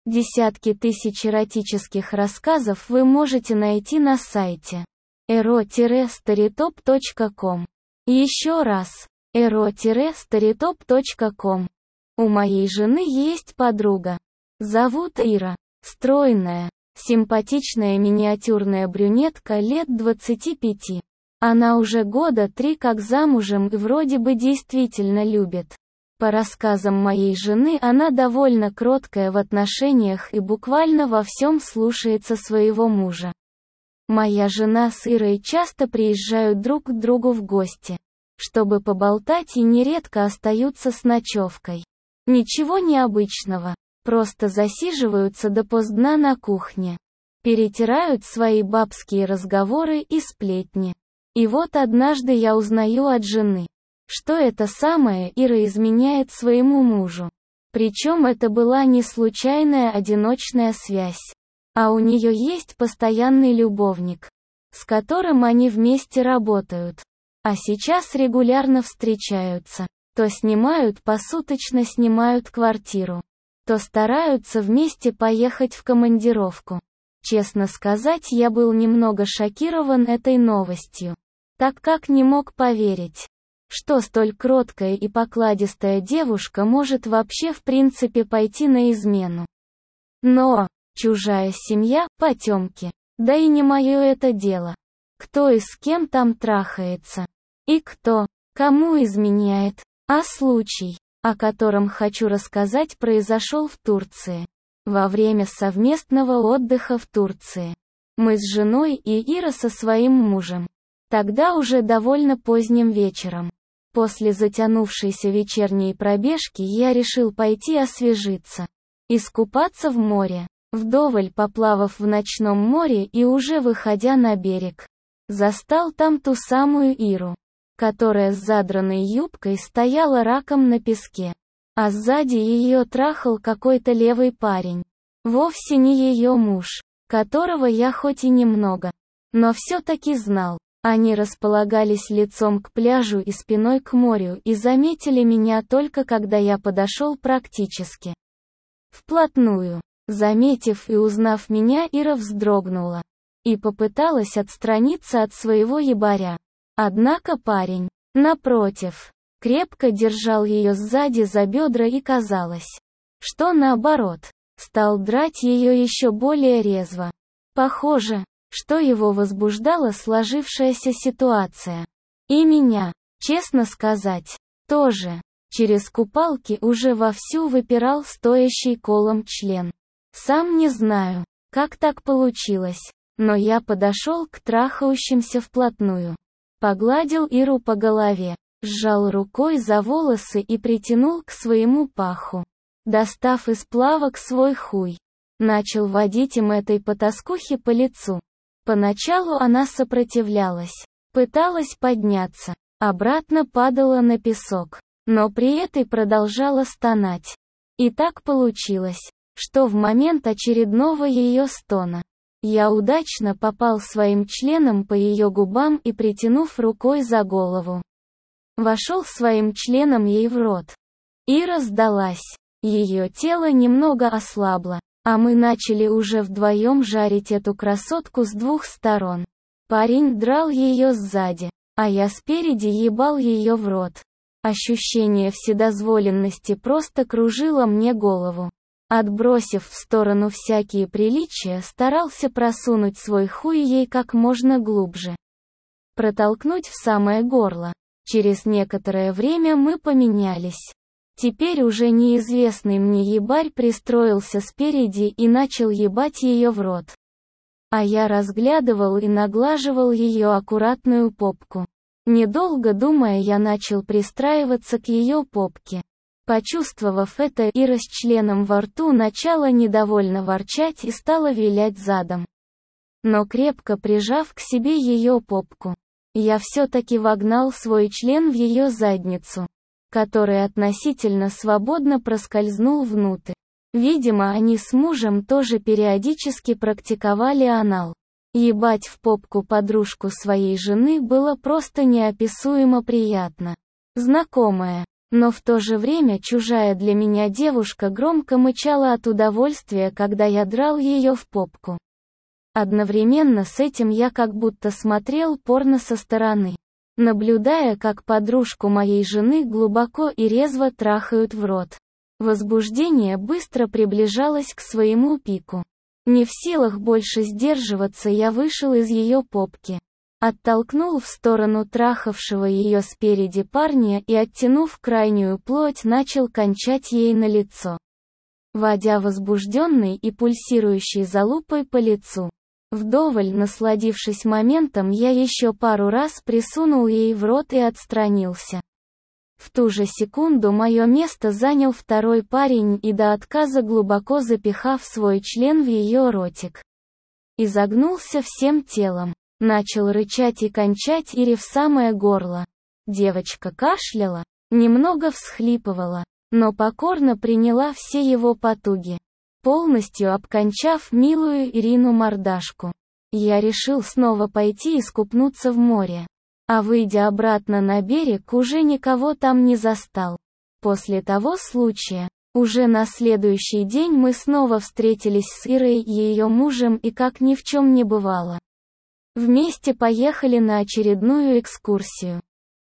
Десятки тысяч эротических рассказов вы можете найти на сайте ero-storytop.com. Еще раз, ero-storytop.com. У моей жены есть подруга. Зовут Ира. Стройная, симпатичная миниатюрная брюнетка лет 25. Она уже года 3 как замужем и вроде бы действительно любит. По рассказам моей жены, она довольно кроткая в отношениях и буквально во всем слушается своего мужа. Моя жена с Ирой часто приезжают друг к другу в гости, чтобы поболтать, и нередко остаются с ночевкой. Ничего необычного, просто засиживаются допоздна на кухне. Перетирают свои бабские разговоры и сплетни. И вот однажды я узнаю от жены, что эта самая Ира изменяет своему мужу. Причем это была не случайная одиночная связь, а у нее есть постоянный любовник, с которым они вместе работают. А сейчас регулярно встречаются, то посуточно снимают квартиру, то стараются вместе поехать в командировку. Честно сказать, я был немного шокирован этой новостью, так как не мог поверить, что столь кроткая и покладистая девушка может вообще в принципе пойти на измену. Но, чужая семья, потемки, да и не мое это дело. Кто и с кем там трахается, и кто, кому изменяет, а случай, о котором хочу рассказать, произошел в Турции. Во время совместного отдыха в Турции. Мы с женой и Ира со своим мужем. Тогда уже довольно поздним вечером. После затянувшейся вечерней пробежки я решил пойти освежиться. Искупаться в море. Вдоволь поплавав в ночном море и уже выходя на берег, застал там ту самую Иру, которая с задранной юбкой стояла раком на песке. А сзади ее трахал какой-то левый парень. Вовсе не ее муж, которого я хоть и немного, но все-таки знал. Они располагались лицом к пляжу и спиной к морю и заметили меня только когда я подошел практически вплотную. Заметив и узнав меня, Ира вздрогнула и попыталась отстраниться от своего ебаря. Однако парень, напротив, крепко держал ее сзади за бедра и казалось, что наоборот, стал драть ее еще более резво. Похоже, что его возбуждала сложившаяся ситуация. И меня, честно сказать, тоже. Через купалки уже вовсю выпирал стоящий колом член. Сам не знаю, как так получилось, но я подошел к трахающимся вплотную. Погладил Иру по голове, сжал рукой за волосы и притянул к своему паху. Достав из плавок свой хуй, начал водить им этой потаскухе по лицу. Поначалу она сопротивлялась, пыталась подняться, обратно падала на песок, но при этом продолжала стонать. И так получилось, что в момент очередного ее стона, я удачно попал своим членом по ее губам и, притянув рукой за голову, вошел своим членом ей в рот. Ира сдалась, ее тело немного ослабло. А мы начали уже вдвоем жарить эту красотку с двух сторон. Парень драл ее сзади, а я спереди ебал ее в рот. Ощущение вседозволенности просто кружило мне голову. Отбросив в сторону всякие приличия, старался просунуть свой хуй ей как можно глубже. Протолкнуть в самое горло. Через некоторое время мы поменялись. Теперь уже неизвестный мне ебарь пристроился спереди и начал ебать ее в рот. А я разглядывал и наглаживал ее аккуратную попку. Недолго думая, я начал пристраиваться к ее попке. Почувствовав это, Ира с членом во рту начала недовольно ворчать и стала вилять задом. Но крепко прижав к себе ее попку, я все-таки вогнал свой член в ее задницу, который относительно свободно проскользнул внутрь. Видимо, они с мужем тоже периодически практиковали анал. Ебать в попку подружку своей жены было просто неописуемо приятно. Знакомое, Но в то же время чужая для меня девушка громко мычала от удовольствия, когда я драл ее в попку. Одновременно с этим я как будто смотрел порно со стороны, наблюдая, как подружку моей жены глубоко и резво трахают в рот. Возбуждение быстро приближалось к своему пику. Не в силах больше сдерживаться, я вышел из ее попки. Оттолкнул в сторону трахавшего ее спереди парня и, оттянув крайнюю плоть, начал кончать ей на лицо, водя возбужденной и пульсирующей залупой по лицу. Вдоволь насладившись моментом, я еще пару раз присунул ей в рот и отстранился. В ту же секунду мое место занял второй парень и до отказа глубоко запихав свой член в ее ротик, изогнулся всем телом. Начал рычать и кончать Ире в самое горло. Девочка кашляла, немного всхлипывала, но покорно приняла все его потуги, полностью обкончав милую Ирину мордашку. Я решил снова пойти искупнуться в море, а выйдя обратно на берег, уже никого там не застал. После того случая, уже на следующий день мы снова встретились с Ирой и ее мужем и как ни в чем не бывало, вместе поехали на очередную экскурсию.